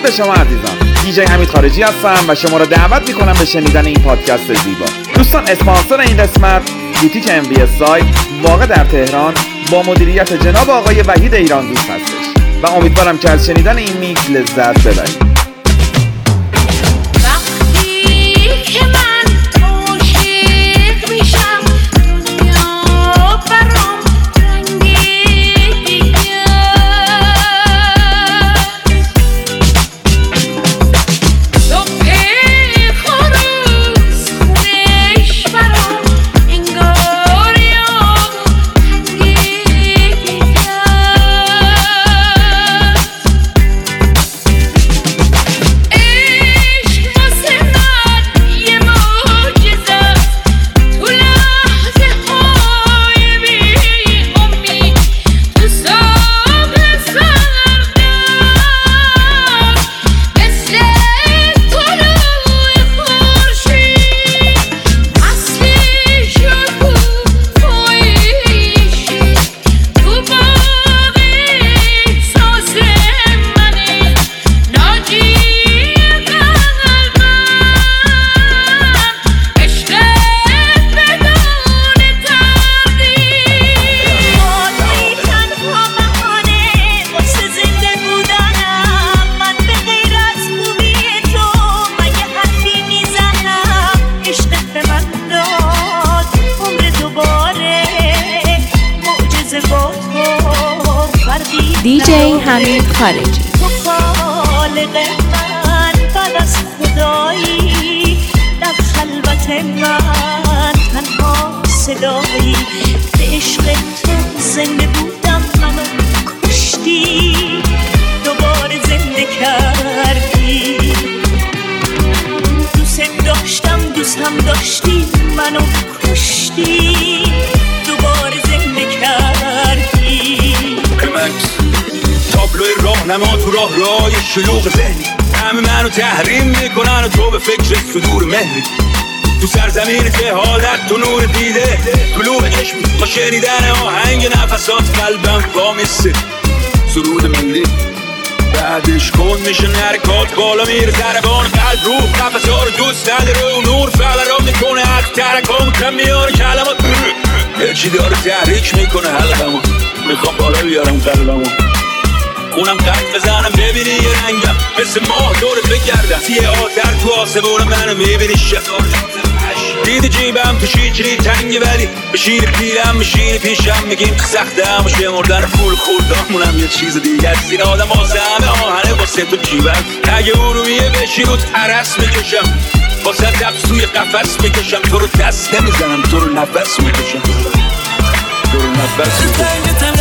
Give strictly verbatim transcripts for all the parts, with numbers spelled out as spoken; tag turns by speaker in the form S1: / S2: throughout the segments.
S1: به شما عزیزان. دیجی حمید خارجی هستم و شما را دعوت میکنم به شنیدن این پادکست زیبا. دوستان، اسپانسر این قسمت بوتیک ام وی اس سایت واقع در تهران با مدیریت جناب آقای وحید ایران دوست هستش و امیدوارم که از شنیدن این میکس لذت ببرید.
S2: دیجی حمید خارجی.
S3: تو خالق من بعد از خدایی، در خلوت من تنها صدایی، به عشق تو زنده بودم منو کشتی، دوباره زنده کردی. دوست داشتم دوستم داشتی منو کشتی، دوباره زنده کردی.
S4: تابلوی راهنما تو راه راه شلوغ ذهنی، همه منو تحریم میکنن و تو به فکر صدور مهری. تو سرزمین جهالت تو نور دیده، طلوع عشق با شنیدن آهنگ نفسات قلبم وامیسته. سرود ملی بعدش کن میشه نرکات، بالا میره ضربان قلب روح، نفسا رو دوست نداره و نور فقرا میکنه حق ترکام کم میاره کلمات، هرچی داره تحریک میکنه حلقمو، میخوام بالا بیارم قلبمو، اونم قد بزنم ببینی یه رنگم مثل ماه دورت بگردم، تیه آتر تو آسمون منو میبینی شفار دید جیبم تو شیچری تنگی، ولی به شیر پیرم میشینی پیشم میگیم که سخته هم شمردن پول خوردامونم یه چیز دیگه است. این آدم واسه همه آهنه واسه تو جیبم، اگه ارویه بشی رو ترس میکشم، واسه دب سوی قفس میکشم، تو رو دست نمیزنم تو رو نفس میکشم، تو رو نفس میکشم.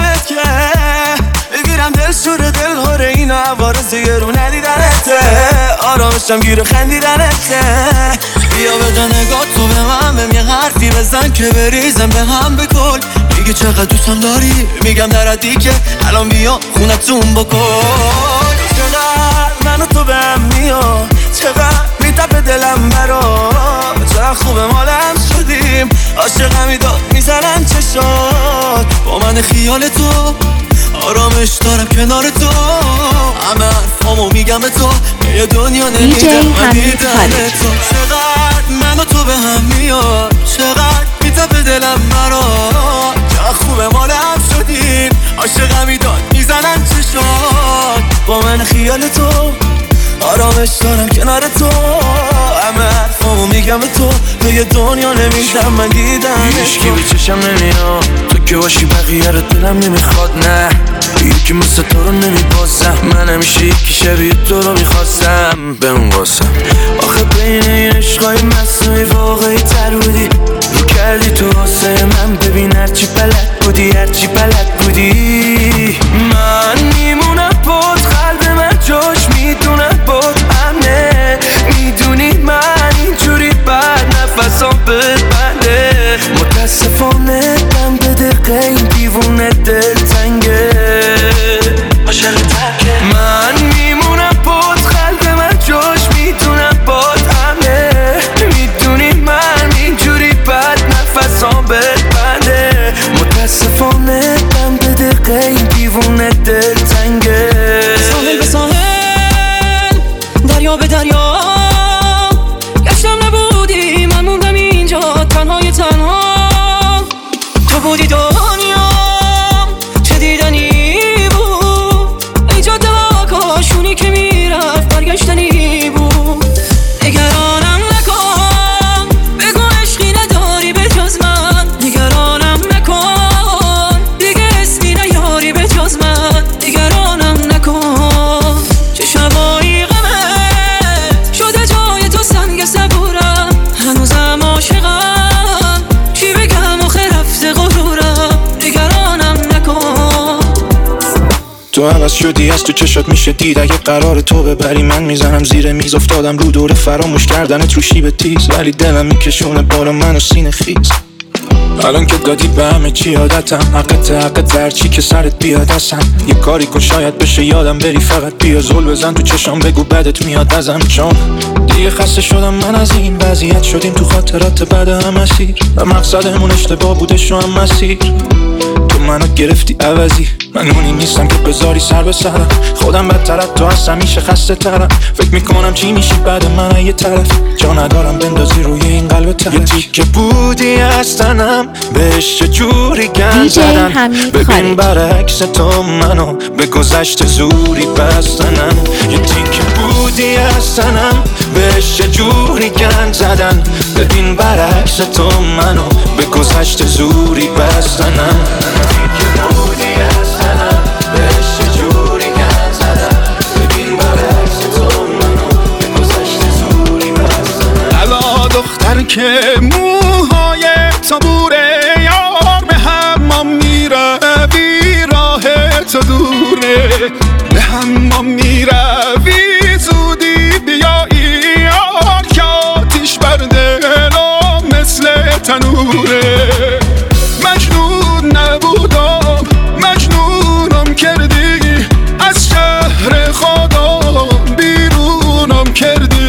S4: بگیرم دل سور دل هاره این عوارض رو ندیدنته، آرامشم گیر خندیدنته. بیا بده نگاه تو به من، بهم یه حرفی بزن که بریزم به هم بکن. میگه چقدر دوستم داری، میگم درادی که الان بیا خونتون بکن. چقدر من و تو به هم میاد، چقدر میتپه دلم برا، چقدر خوبه مالم شدیم، عاشقمی داد میزنن چشات. با من خیال تو آرامش دارم کنار تو، همه حرفامو میگم به تو، یه دنیا نمیدم من دیدن تو. چقدر من و تو به هم میاد، چقدر میتپه دلم مرا، چقدر خوبه مالم شدیم، عاشقمی داد میزنن چشات. با من خیال تو آرامش دارم کنار تو، همه حرفامو میگم به تو، یه دنیا نمیدم من دیدم هیچکی به چشم نمیاد، تو که باشی بقیه رو دلم نمیخواد. نه یکی مثل تو رو نمیبازم، من همیشه یکی شبیه تو رو میخواستم بمون واسم. آخه بین این عشقای مصنوعی واقعی تر بودی، رو کردی تو واسه من، ببین هرچی بلد بودی هرچی بلد بودی. من میمونم بود قلب من جاش میدونم بود امنه، میدونی من اینجوری بعد نفسام ببنده. متاسفانه دم به دقیقه این دیوونه دل تنگه، عاشق ترکه. من میمونم بود قلب من جاش میدونم بود امنه، میدونی من اینجوری بعد نفسام ببنده. متاسفانه دم به دقیقه این دیوونه دل تنگه. ساحل به ساحل
S5: تو عوض شدی از تو چشات میشه دید. اگه قرار تو ببری من میزنم زیر میز. افتادم رو دور فراموش کردنت رو شیب تیز، ولی دلم میکشونه بالا منو سینه خیز. الان که دادی به همه چی عادتم، حقت حقت هرچی که سرت بیاد ازم. یه کاری کن شاید بشه یادم بری، فقط بیا زل بزن تو چشام بگو بدت میاد ازم. چون دیگه خسته شدم من از این وضعیت، شدیم تو خاطرات بعد هم اسیر و مقصدمون اشتباه بودش و هم مسیر. تو منو گرفتی عوضی، من اونی نیستم که بذاری سر به سرم. خودم بدترت تو هستم میشه خسته ترم. فکر میکنم چی میشی بعد من یه طرف، جا ندارم بندازی روی این قلب ترش. یه تیکه بودی از تنم بهش چه جوری گند زدن. ببین برعکس تو منو به گذشت زوری بستنم. یه تیکه بودی از تنم بهش چه جوری گند زدن. ببین برعکس تو منو به گذشت زوری بستنم.
S6: که موهای تابوره یار به حمام میروی، راه تو دوره به حمام میروی، زودی بیایی یار که آتیش بر دلم مثل تنوره. مجنون نبودم مجنونم کردی، از شهر خودم بیرونم کردی.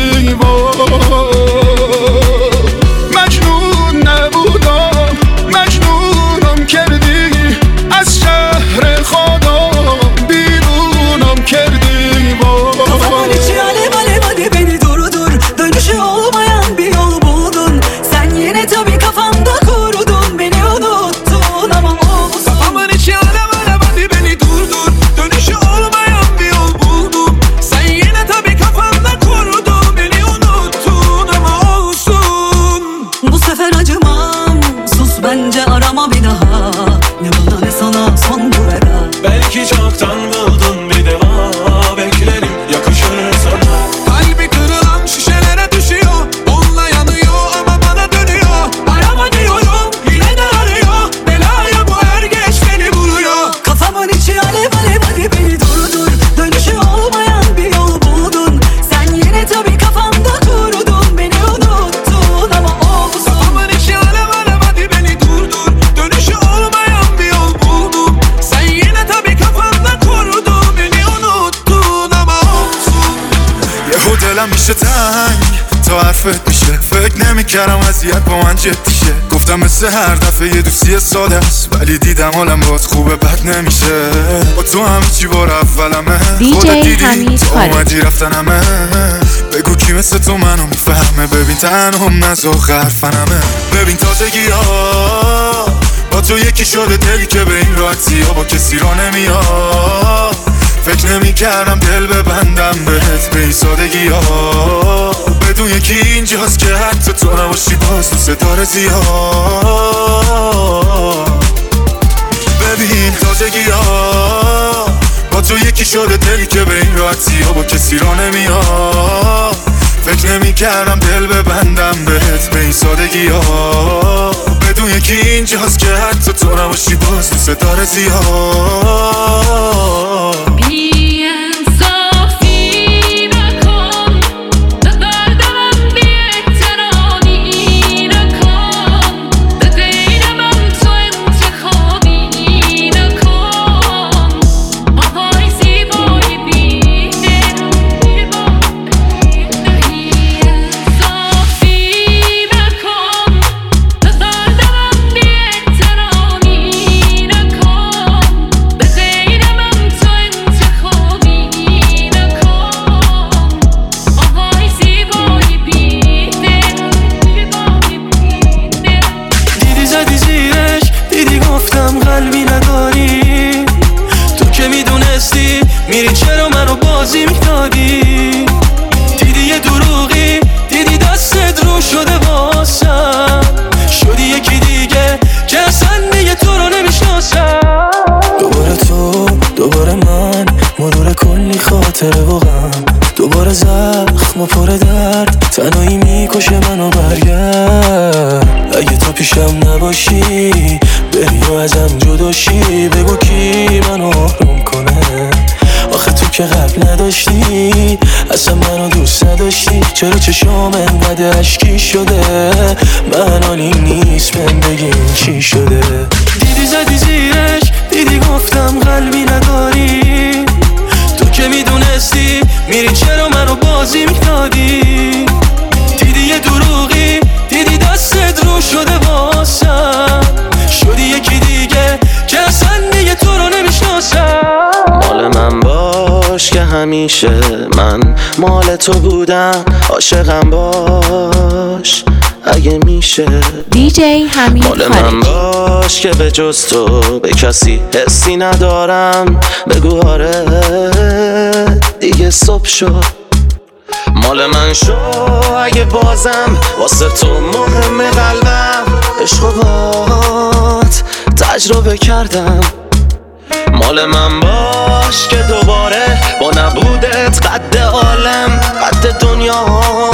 S6: میشه تنگ تا حرفت میشه، فکر نمیکردم وضعیت با من جدی شه. گفتم مثل هر دفعه یه دوستی ساده است، ولی دیدم حالم باید خوبه بد نمیشه. با تو همه چی بار اولمه، خودت دیدی تو اومدی رفتنمه. بگو کی مثل تو منو میفهمه، ببین تنهم نزا غرفنمه. ببین تازگی ها با تو یکی شده دلی که به این راحتی ها با کسی را نمیاد. فکر نمی کردم دل ببندم بهت به این سادگی ها، بدون یکی اینجاست که حتی تو نباشی باز تو ستاره زیاد. ببین تازگی ها با تو یکی شده دلی که به این راحتی ها با کسی را نمیاد. فکر نمی کردم دل ببندم بهت به این سادگی ها، بدون یکی اینجاست که حتی تو نباشی باز تو ستاره زیاد.
S4: میری چرا منو بازی میدادی؟ دیدی یه دروغی، دیدی دستت رو شده واسم، شدی یکی دیگه که اصلا دیگه تو رو نمیشناسم. دوباره تو دوباره من، مرور کلی خاطره و غم، دوباره زخم و پر درد، تنهایی میکشه منو برگرد. اگه تو پیشم نباشی
S5: بری و ازم جداشی بگو کی منو آروم کنه. آخه تو که قبل نداشتی اصلا منو دوست نداشتی، چرا چشام انقدر اشکی شده؟ من حالی نیست من بگیم چی شده. دیدی زدی زیرش، دیدی گفتم قلبی نداری، تو که میدونستی میری چرا منو بازی میدادی. دیدی یه دروغی، دیدی دستت رو شده واسم، شدی یکی دیگه که اصلا دیگه تو رو نمیشناسم. مال من باش که همیشه من مال تو بودم، عاشقم باش اگه میشه.
S2: دیجی حمید
S5: مال من
S2: خارجی.
S5: باش که به جز تو به کسی حسی ندارم، بگو آره دیگه صبح شد. مال من شو اگه بازم واسه تو مهم قلبم، عشق و بات تجربه کردم. مال من باش که دوباره با نبودت قد عالم قد دنیا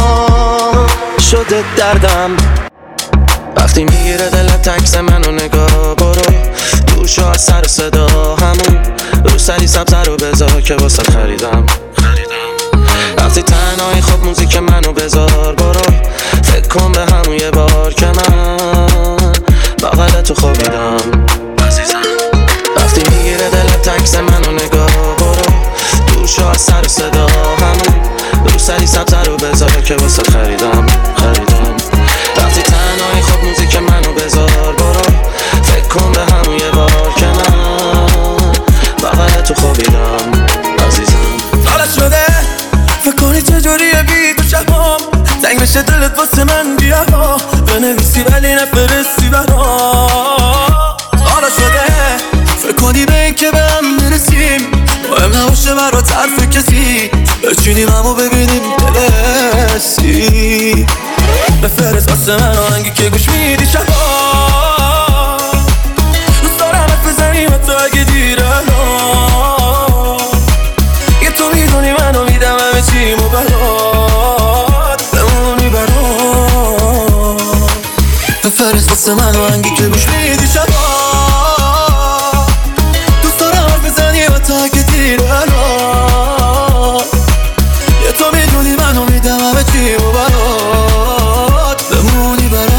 S5: شده دردم. وقتی میگیره دلت عکس منو نگاه برو، دور شو از سر صدا همون رو سری سبز رو بذار که واسه خریدم. وقتی تنهایی خب موزیک منو بذار برو، فکر کن به همون یه بار که من بغل تو خوابیدم عزیزم. وقتی میگیره دلت عکس منو نگاه برو، دور شو از سر صدا همون رو سری سبز رو بذار که واسه خریدم خریدم. وقتی تنهایی خب موزیک منو بذار برو، فکر کن به همون یه بار که من بغل تو خوابیدم عزیزم.
S4: حالت شده فکر کنی چجوریه بی تو شبام، زنگ بشه دلت واسه من بیا بنویسی ولی نفرستی برام. حالا شده فکر کنی به این که به هم برسیم، مهم نباشه برات حرف کسی، بچینیم همو ببینیم دلسی. بفرست واسه من آهنگی که گوش میدی شبا، دوست دارم حرف بزنیم حتی اگه دیر الان. یه تو میدونی منو میدم همه چیمو برات بمونی برات. بفرست واسه من آهنگی که گوش میدی شبا، دوست دارم حرف بزنیم حتی اگه دیر الان. یه تو میدونی منو میدم همه چیمو برات بمونی برات.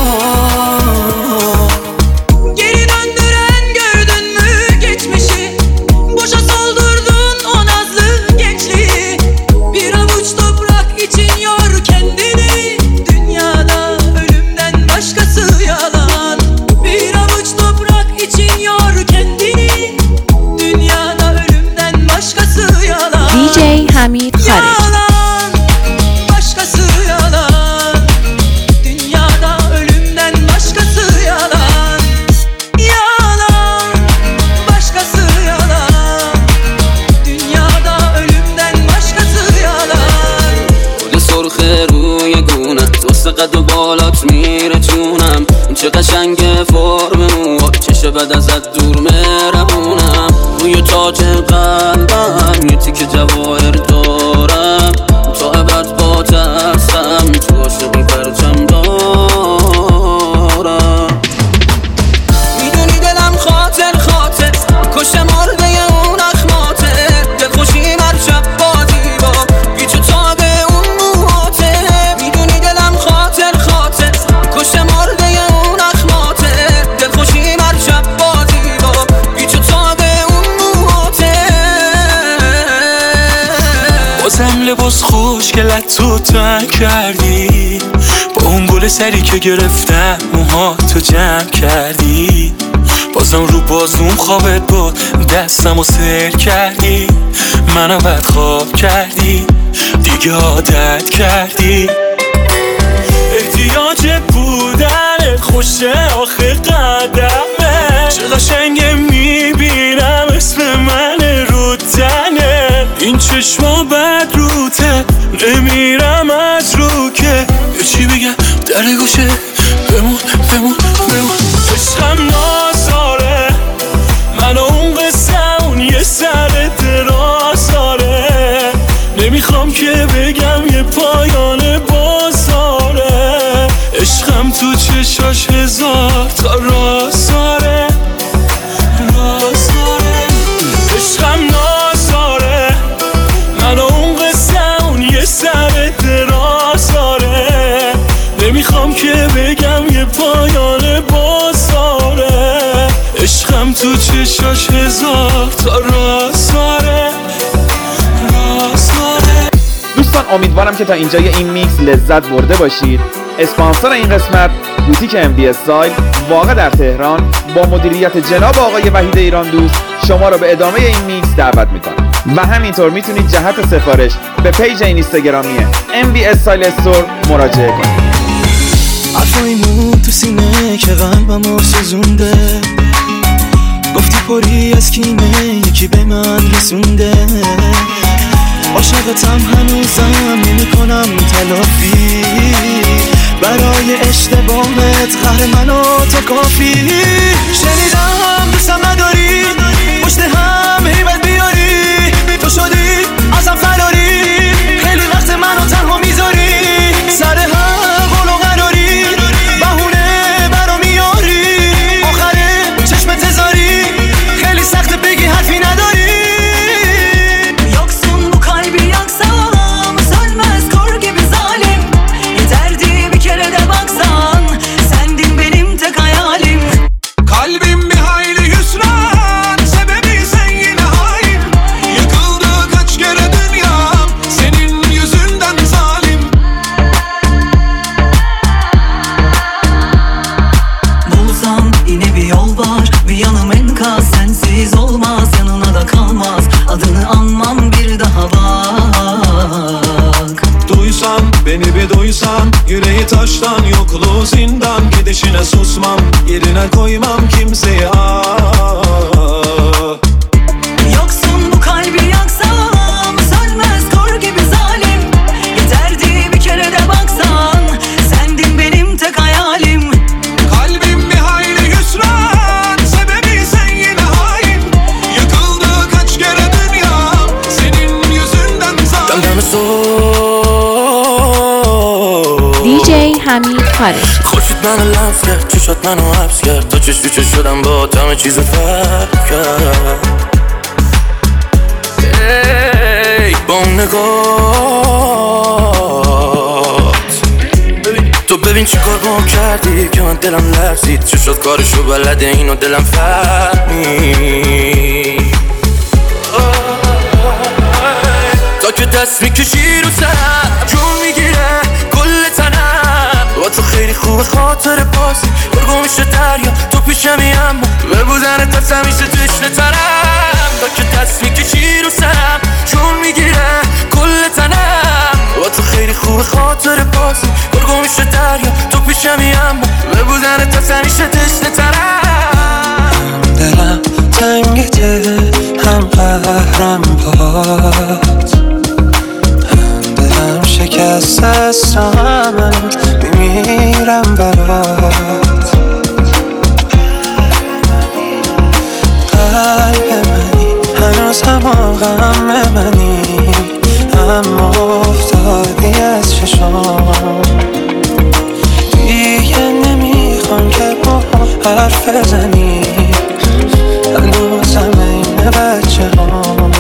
S3: Geri döndüren gördün mü geçmişi, boşa soldurdun o nazlı gençliği. Bir avuç toprak için yor kendini, dünyada ölümden başkası yalan. Bir avuç toprak için yor kendini, dünyada ölümden başkası yalan.
S2: دیجی حمید خارجی.
S3: Yalan, başkası yalan. Dünyada ölümden başkası yalan. Yalan, başkası yalan. Dünyada ölümden başkası yalan.
S7: گل سرخ روی گونت واسه قد و بالات میره جونم. این چه قشنگه فرم موها، چشه بد ازت دور مهربونم. روی تاج قلبم یه تیکه جواهر دارم، تا ابد با ترسم تو عاشقی پرچم دارم. میدونی دلم خاطر خاطر کشته مرده اون اخماته، دلخوشی هر شب با دیوا بیچ و تاب اون موهاته. میدونی دلم خاطر خاطر کشته مرده اون اخماته، دلخوشی هر شب با دیوا بیچ و تاب اون موهاته.
S5: بازم لباس خوشگلت تو تن کردی، با اون گل سری که گرفتم موها تو جمع کردی. بازم رو بازوم خوابت بود دستم و سر کردی، منو بدخواب کردی دیگه عادت کردی. احتیاج بودن خوشه آخه قدمه، چه قشنگه میبینم اسم من رو تنه. این چشما بد روته نمیرم از رو که یه چی بگم در گوشه بمون بمون بمون. عشقم نازاره من اون قصه اون یه سر دراز داره، نمیخوام که بگم یه پایان بازاره. عشقم تو چشاش هزار تا راز داره. تو چشاش هزار تا راز داره راز داره.
S1: دوستان امیدوارم که تا اینجای این میکس لذت برده باشید. اسپانسر این قسمت بوتیک ام وی استایل واقع در تهران با مدیریت جناب آقای وحید ایران دوست شما را به ادامه این میکس دعوت میکنم و همینطور میتونید جهت سفارش به پیج اینستاگرامی ام وی استایل استور مراجعه کنید.
S4: حرفای مون تو سینه که قلبمو سوزونده، گفتی پری از کینه یکی به من رسونده، عاشقتم هنوزم نمی کنم تلافی، برای اشتباهت قهر منو تا کافی. شنیدم دوستم نداری پشت هم هیبت بیاری، تو شدی ازم فراری، خیلی وقت منو تنها میذاری، سر هم قول و قراری بهونه برا میاری، آخره چشم تزاری خیلی سخت بگی حرفی نداری.
S3: Yoksun bu kalbi yaksam sönmez kor gibi zalim, yeterdi bir kere de baksan sendin benim tek hayalim.
S8: Kalbim bir hayli hüsran, sebebi sen yine hain, yıkıldı kaç kere dünyam senin yüzünden zalim.
S3: Bulsam yine bir yol var, bir yanım enkaz sensiz olmaz, yanına da kalmaz, adını anmam bir daha bak.
S5: Duysam beni bir duysan, yüreği taştan yokluğu zindan, gidişine susmam yerine koymam kimseyi ah.
S3: Yoksun bu kalbi yaksam sönmez kor gibi zalim, yeterdi bir kere de baksan sendin benim tek hayalim.
S8: Kalbim bir hayli hüsran, sebebi sen yine hain, yıkıldı kaç kere dünyam senin yüzünden zalim.
S4: دم صبح
S2: دی جی حمید خارجی.
S4: خورشید منو لمس کرد، چشات منو حبس کرد، تا چش تو چش شدم با همه چیزو فرق کرد. ای با اون نگات تو ببین چی کار با هم کردی که من دلم لرزید، چشات کارشو بلده اینو دلم فهمید. تا که دست میکشی رو سرم جون میگیره کل تنم، با تو خیلی خوبه خاطر پاسی برگو میشه دریا تو پیشمی، اما به بودن تا همیشه تشنه ترم. تا که دست میکشی رو سرم جون میگیره کل تنم، با تو خیلی خوبه خاطر پاسی برگو میشه دریا تو پیشمی، اما به بودن تا همیشه تشنه ترم. دلم تنگیته هم قهرم پات، دلم شکست است همه میمیرم برات. قلب منی هنوز همه غم منی، اما افتادی از چشام، دیگه نمیخوام که با هم حرف بزنی، هنوزم این بچه هم.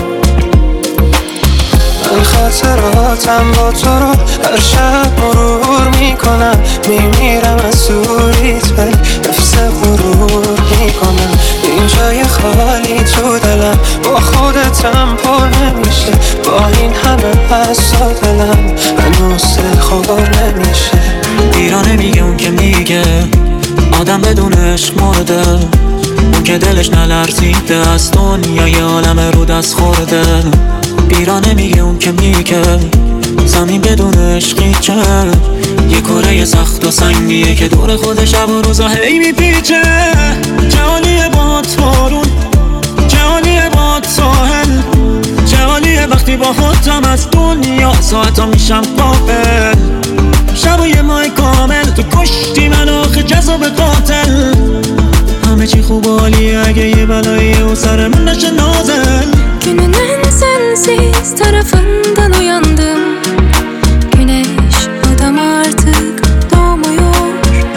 S4: من خاطراتم با تو رو هر شب مرور میکنم، میمیرم از دوریت ولی نفس غرور میکنم. این جای خالی تو دلم با خودتم پر نمیشه، با این همه حسا دلم هنوز خور نمیشه.
S7: دیرانه میگه اون که میگه آدم بدون عشق مرده، اون که دلش نلرزیده از دنیا یه عالم رو دست خورده. بیرانه میگه اون که میگه زمین بدون عشقی چه، یه کره سخت و سنگیه که دور خود شب و روزا هی میپیچه. جهانیه با تارون، جهانیه با ساحل، جهانیه وقتی با خودم از دنیا ساعتا میشم قابل. شب و یه ماه کامل تو کشتی من آخه جذاب قاتل، همه چی خوب و عالیه اگه یه بلایی و سرمون نشه نازل.
S9: Günün en sensiz tarafından uyandım, güneş adam artık doğmuyor.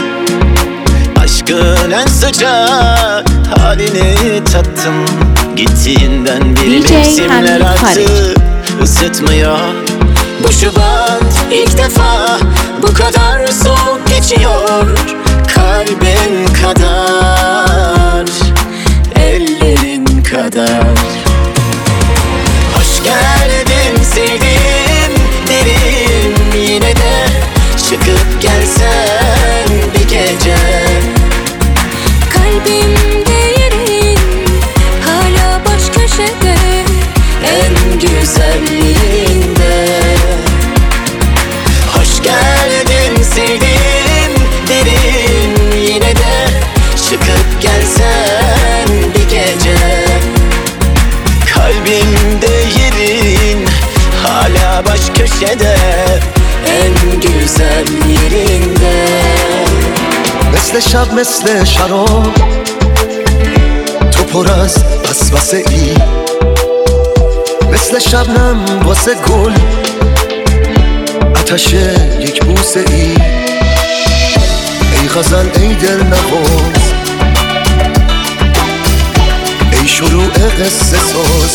S4: Aşkın en sıcak halini tattım, gittiğinden beri
S2: D J
S4: mevsimler
S2: Hamid
S4: artık ısıtmıyor. Bu Şubat ilk defa bu kadar soğuk geçiyor, kalbin kadar.
S9: köşede
S4: en güzelliğinde. Hoş geldin sevdiğim derim yine de, çıkıp gelsen bir gece. Kalbimde yerin hala baş köşede, en güzel yerinde.
S10: مثل شب مثل شراب تو پر از وسوسه ای، مثل شبنم واسه گل آتش یک بوسه ای. ای غزل ای دل نواز، ای شروع قصه ساز.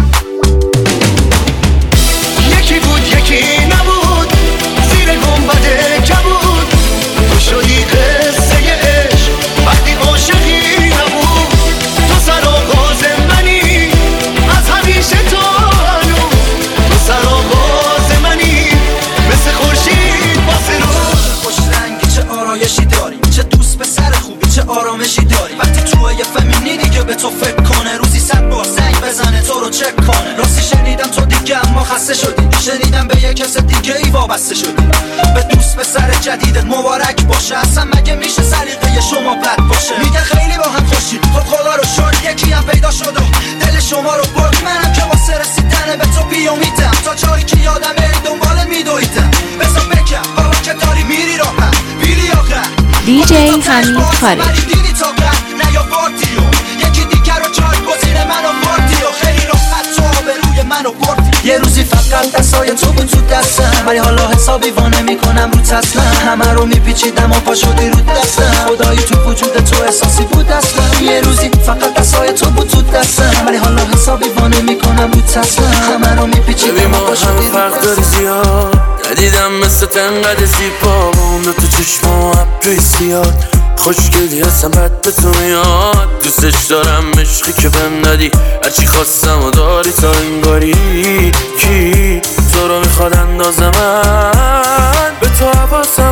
S10: یکی بود یکی نبود زیر گنبد کبود، تو شدی قصه عشق وقتی عاشقی نبود. تو سرآغاز منی از همیشه تا هنوز، تو سرآغاز منی مثل خورشید واسه روز.
S11: خوش رنگی چه آرایشی داری، چه دوست به سر خوبی چه آرامشی داری. وقتی تو یه فهمیدی دیگه به تو فکر کنه، روزی صد بار زنگ بزنه تو رو چک کنه. راستی شنیدم تو دیگه اما خسته شدی، شنیدم به یک کس دیگه ای وابسته شدی. به دوست به سر جدیدت مبارک باشه، اصلا مگه میشه سلیقه شما بد باشه؟ میگه خیلی با هم خوشید، خب خدا رو شد یکی هم پیدا شد و دل شما رو برد. منم که واسه رسیدن به تو بیامیدم، تا جایی که یادمه دنبال میدویدم. بذار بکن بابا که داری میری راحت بیلی آخر.
S2: دی جی حمید خارج.
S11: دیدی تا قد نیاوردی و یکی دیگر رو جایگزین من آوردی و خیلی راحت تو به روی من آوردی. یه روزی فقط دستای تو بود تو دستم، ولی حالا حسابی وانه میکنم رو تسلم. همه رو میپیچیدم و پا شدی رو دستم، خدایی تو وجود تو احساسی بود اصلا. یه روزی فقط دستای تو بود تو دستم، ولی حالا حسابی وانه میکنم رو تسلم. همه رو میپیچیدم و پا شدی رو
S4: فرق داری زیاد، ندیدم مثل تنقد زیبا مونده تو چشم و ابری سیاد. خوشگلی هستم بد به تو میاد، دوستش دارم عشقی که بهم ندی. هرچی خواستم و داری تا انگاری کی تو رو میخواد اندازه من به تو حواسم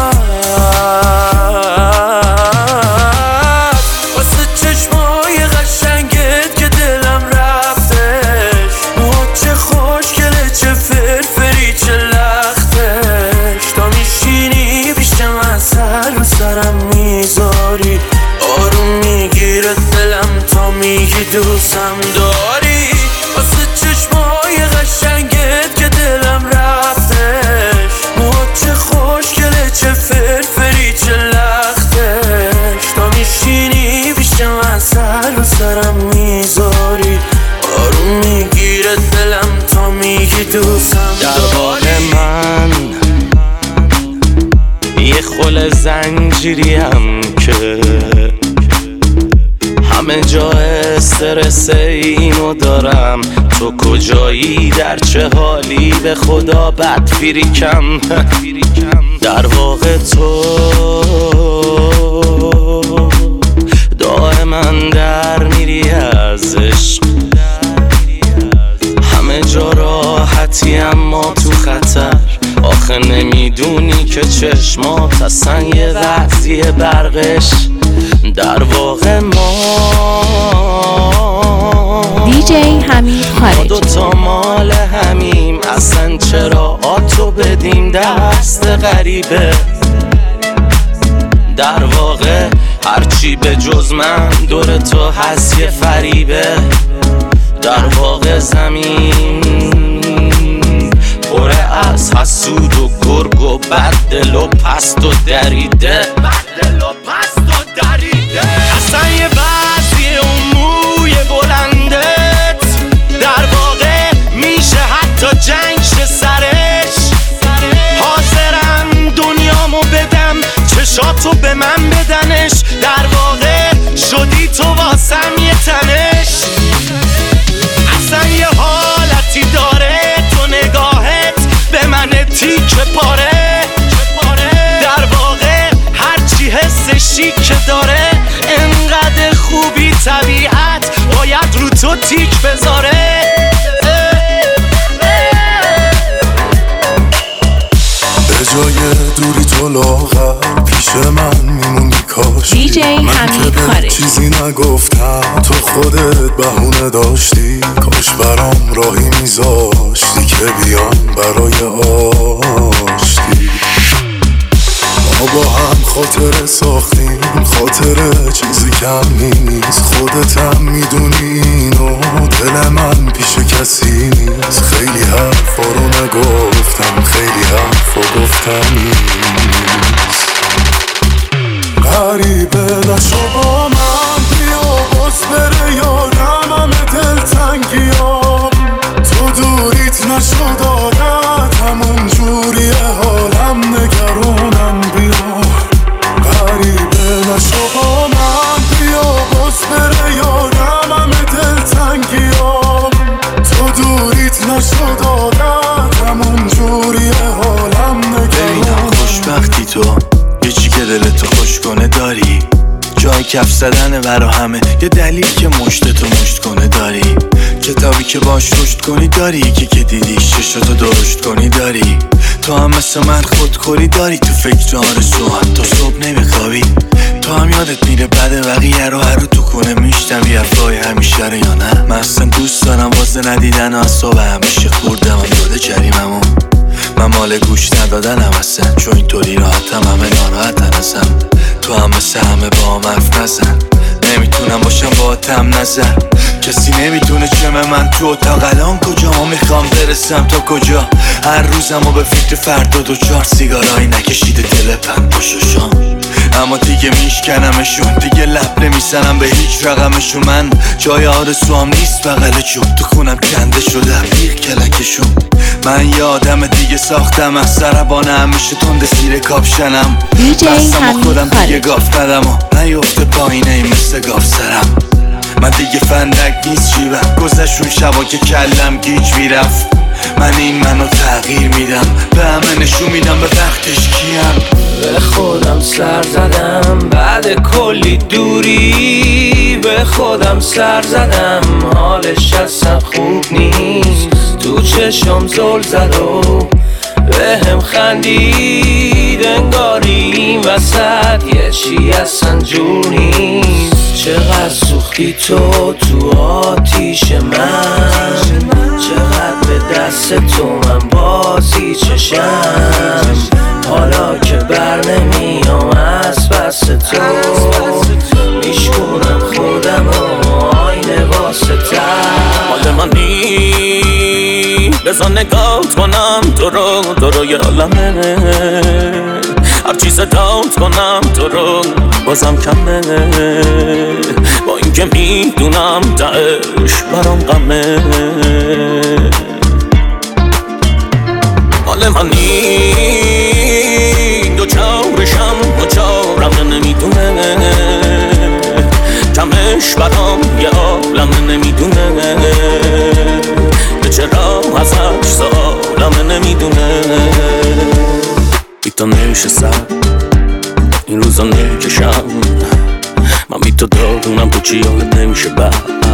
S4: هست. واسه چشمای قشنگت که دلم رفتش، موها چه خوشگله چه فرفری چه لختش. تا میشینی پیش من سر رو سرم میذاری، آروم میگیره دلم تا میگی دوستم داری. واسه چشمای قشنگت که دلم رفتش، موها چه خوشگله چه فرفری چه لختش. تا میشینی پیش من سر رو سرم میذاری، آروم میگیره دلم تا میگی دوستم داری.
S12: من یه خل زنجیریم که همه جا استرس اینو دارم. تو کجایی در چه حالی به خدا بد فیریکم. در واقع تو دائما در میری از عشق، همه جا راحتی اما تو خطر. آخه نمیدونی که چشمات اصلا یه وقتیه برقش. در واقع ما
S2: دی جی حمید
S12: ما
S2: خارج.
S12: دوتا مال همیم، اصلا چرا آتو بدیم دست غریبه. در واقع هرچی به جز من دور تو هست یه فریبه. در واقع زمین پر از حسود و گرگ و بد دل و پست و دریده. اصلا یه وضعی اون موی بلندت، در واقع میشه حتی جنگ شه سرش. حاضرم دنیامو بدم چشاتو به من بدنش، در واقع شدی تو واسم یه تنش. اصلا یه حالتی داره تو نگاهت به من تیک پاره. در واقع هرچی حس شیک داره انقدر خوبی طبیعت باید رو تو تیک بذاره.
S6: به جای دوری تو لاغر پیش من میموندی کاش.
S2: دی جی
S6: من که
S2: حمید
S6: به
S2: خارج.
S6: چی چیزی نگفتم، تو خودت بهونه داشتی. کاش برام راهی میذاشتی که بیام برای آشتی. ما با هم خاطره ساختیم، خاطره چیزی کم نیست. خودتم میدونی اینو، دل من پیش کسی نیست. خیلی حرفا رو نگفتم، خیلی حرفا گفتم نیست. غریبه نشو با من، بیا باز بره یادم همه دلتنگیام. تو دوریت نشد عادت، همون جوریه حالم نگرونم. بیا غریبه نشو با من، بیا باز بره یادم همه دلتنگیام. تو دوریت نشد عادت، همون جوریه حالم نگرونم.
S13: خوشبختی تو یه چی که دلتو خوش کنه داری، جای کف زدنه برا همه، یه دلیل که مشتتو مشت کنه داری. کتابی که باش رشد کنی داری، یکی که دیدیش چشتو درشت کنی داری. تو هم مثل من خودخوری داری، تو فکر آرزو حتی صبح نمیخوابی. تو هم یادت میره بعد بقیه رو هر رو تو خونه میشتم یه حرفای همیشه رو یا نه. من اصلا دوست دارم واسه ندیدن اصاب همیشه خوردم داده جریممو. من مال گوش ندادنم اصلا، چون اینطوری راحتم همه ناراحتن ازم. تو هم مثل همه با هم حرف نزن، نمیتونم باشم با تم نظر. کسی نمیتونه چمه من تو اتاق الان کجا ما میخوام برسم تا کجا. هر روزم و به فکر فردا دو چهار سیگارایی نکشیده دل پند باششم. اما دیگه میشکنمشون، دیگه لب نمیزنم به هیچ رقمشون. من جای آرزوام نیست بغل جون، تو خونم کنده شده بیغ کلکشون. من یه آدم دیگه ساختم از سربانه، همیشه تند زیر کاپشنم. بستم و خودم دیگه گاف ندم و نیفته پایینه این مثل گاف سرم. من دیگه فندک نیست جیبم، گذشون شبا که کلم گیج میرفت. من این منو تغییر میدم، به همه نشون میدم به وقتش کیم.
S12: به خودم سر زدم بعد کلی دوری، به خودم سر زدم حالش اصلا خوب نیست. تو چشم زل زد و به هم خندید، انگاری این وسط یه چی اصلا جور نیست. چقدر سوختی تو تو آتیش من، چقدر به دست تو من بازی چشم. حالا که بر نمیام از بس تو، میشکنم خودم و آینه واسه تر. مال منی بزن نگات کنم تو رو، تو رو یه عالمه. هرچی صدات کنم تو رو بازم کمه. با اینکه میدونم تهش برام غمه. مال منی دو چارشم دو چارم نمیدونه. کمش برام یه عالم نمیدونه. چرا ازش سالم نمیدونه. بی تو نشستم این روزا نکشم، من بی تو دارونم تو چی یادت نمیشه بعد.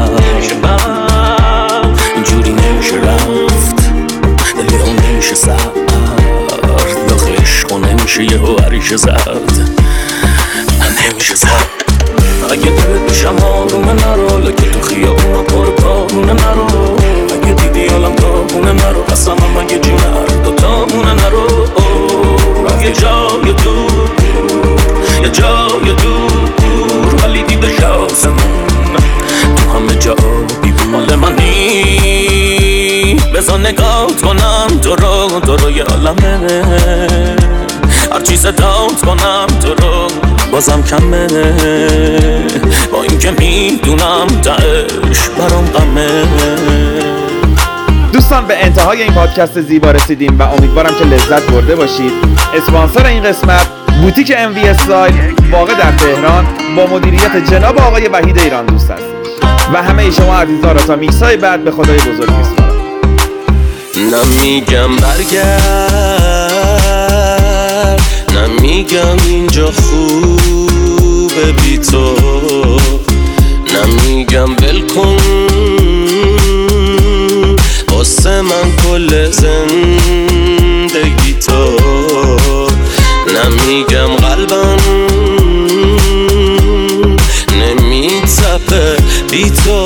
S12: اینجوری نمیشه رفت، دلی هم نمیشه سرد. داخل عشقو نمیشه یه هوریشه زد، نمیشه زد. اگه دلت بشم آرومه نرو، لکه تو خیابونا پر پارونه نرو. اگه دیدی حالم داغونه نرو، قسمم اگه جونه دوتامونه نرو. یه جای دور، یه جای دور، ولی دیده شاسمون تو همه جا بیبون. مال منی بزن نگات کنم تو رو، تو رو یه عالمه. هرچی صدات کنم تو رو بازم کمه. با اینکه میدونم تهش برام غمه.
S1: دوستان به انتهای این پادکست زیبا رسیدیم و امیدوارم که لذت برده باشید. اسپانسر این قسمت بوتیک ام وی استایل واقع در تهران با مدیریت جناب آقای وحید ایران دوست هستش. و همه شما عزیزان را تا میکسای بعد به خدای بزرگ میسپارم.
S12: نمیگم برگرد، نمیگم اینجا خوبه بی تو، نمیگم بلکن واسه من کل زندگی تو، نمیگم قلبم نمی میتپه بی تو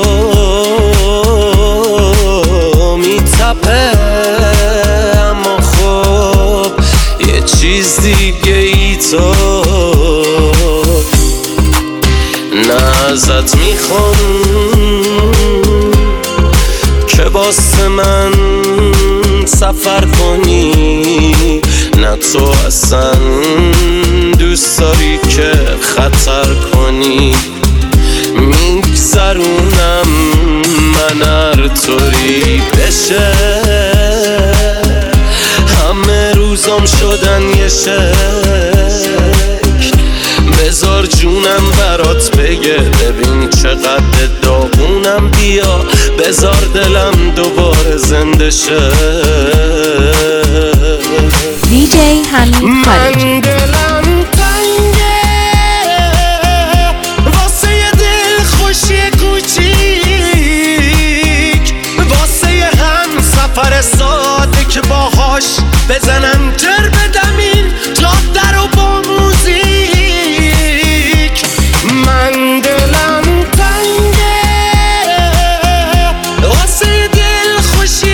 S12: میتپه، اما خب یه چیز دیگه ای تو نه ازت میخوام که واسه من سفر کنی، نه تو اصلا دوست داری که خطر کنی. میگذرونم من هر طوری بشه، همه روزام شدن یه شکل. بذار جونم برات بگه ببین چقدر داغونم، بیا بذار دلم دوباره زنده شه.
S2: دیجی حمید خارجی.
S12: من دلم تنگه واسه یه دل خوشی کوچیک، واسه یه هم سفر ساده که باهاش بزنم تر بدم این جاده رو با موزیک. من دلم تنگه واسه یه دل خوشی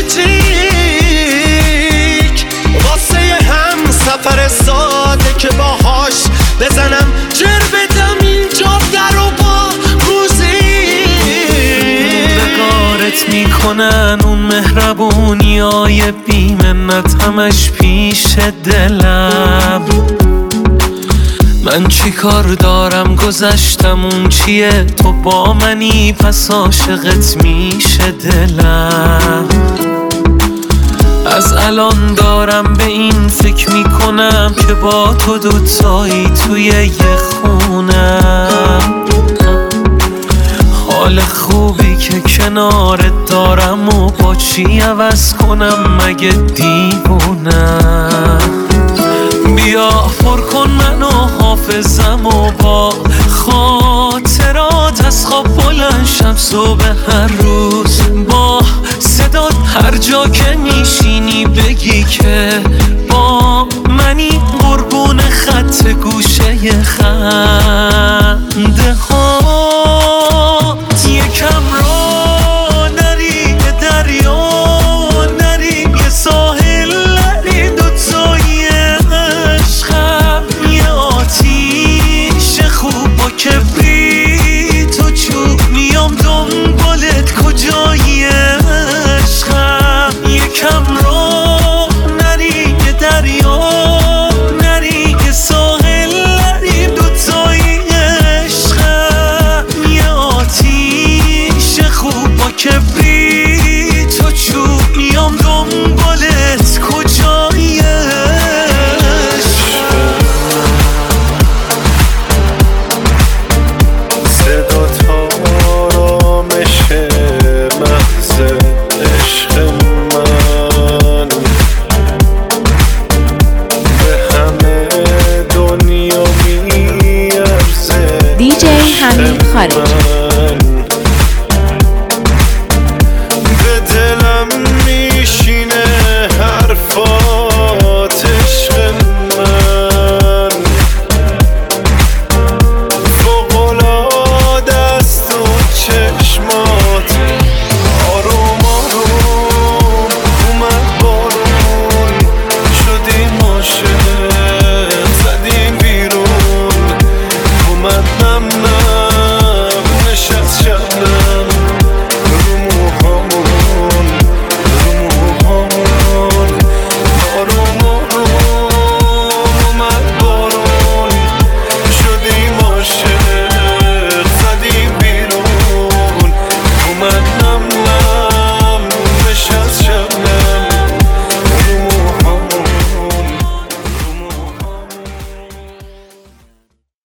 S12: کوچیک، واسه یه هم سفر ساده که باهاش بزنم جر بدم این جاده رو با موزیک.
S14: بگارت میکنن اون مهربونی های بیمنت همش پیش دلم. من چی کار دارم گذشتم اون چیه، تو با منی پس عاشقت میشه دلم. از الان دارم به این فکر میکنم که با تو دوتایی توی یه خونم. حال خوبی که کنارت دارم و با چی عوض کنم مگه دیوونم. بیا پر کن منو حافظم و با خاطرات از خواب بلند شم صبح هر روز، با صدات هر جا که میشینی بگی که با منی قربون خط گوشه خنده ها.